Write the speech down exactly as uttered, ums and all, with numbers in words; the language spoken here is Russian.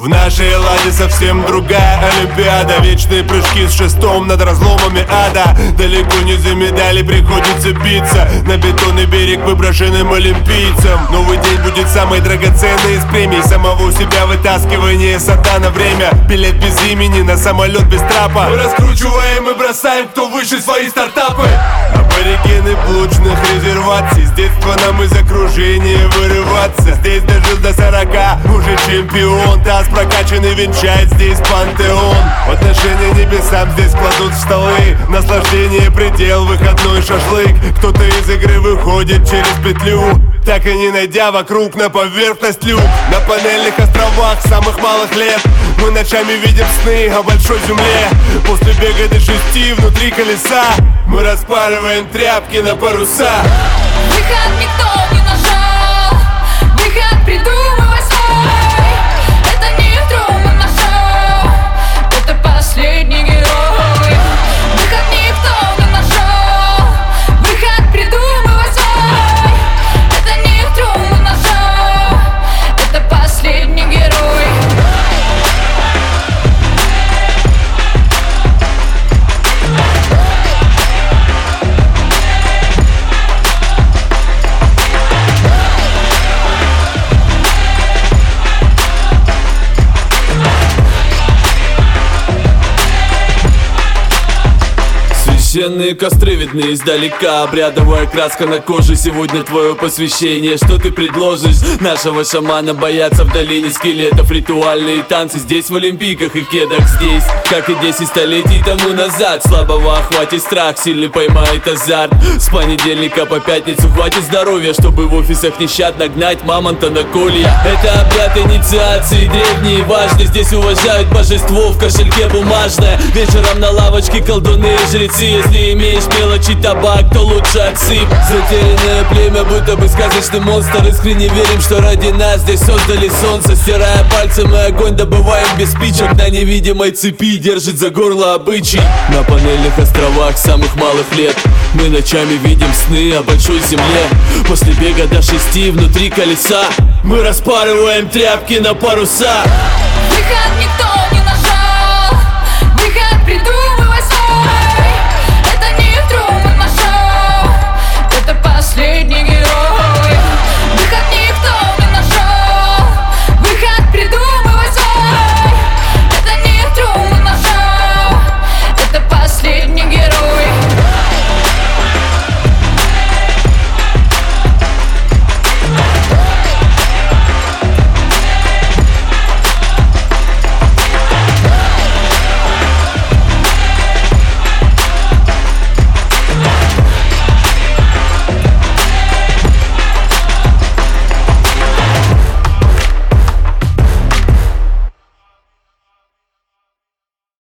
В нашей ладе совсем другая олимпиада. Вечные прыжки с шестом над разломами ада. Далеко не за медали приходится биться. На бетонный берег выброшенным олимпийцам. Новый день будет самый драгоценный из премий. Самого себя вытаскивание сата на время. Билет без имени на самолет без трапа. Мы раскручиваем и бросаем, кто выше, свои стартапы. Аборигены блочных резерваций. С детства нам из окружения вырываться. Здесь дожил до сорока, уже чемпион. Таз прокачанный венчает здесь пантеон. Отношения небесам здесь кладут в столы. Наслаждение предел, выходной шашлык. Кто-то из игры выходит через петлю, так и не найдя вокруг на поверхность люк. На панельных островах самых малых лет мы ночами видим сны о большой земле. После бега до шести внутри колеса мы распариваем тряпки на паруса. Выход никто не нашел, выход придумывай свой. Это не Труман нашел, это последний герой. Выход никто не нашел, выход придумывай свой. Это не Труман нашел, это последний герой. Священные костры видны издалека. Обрядовая краска на коже. Сегодня твое посвящение. Что ты предложишь? Нашего шамана боятся в долине скелетов. Ритуальные танцы здесь в олимпийках и кедах. Здесь, как и десять столетий тому назад. Слабого охватит страх, сильный поймает азарт. С понедельника по пятницу хватит здоровья, чтобы в офисах нещадно гнать мамонта на колья. Это обряд инициации, древний и важный. Здесь уважают божество, в кошельке бумажное. Вечером на лавочке колдуны и жрецы. Если имеешь мелочи табак, то лучше отсыпь. Затерянное племя, будто бы сказочный монстр. Искренне верим, что ради нас здесь создали солнце. Стирая пальцем и огонь добываем без спичек. На невидимой цепи держит за горло обычай. На панельных островах самых малых лет мы ночами видим сны о большой земле. После бега до шести внутри колеса мы распарываем тряпки на паруса. Выход никто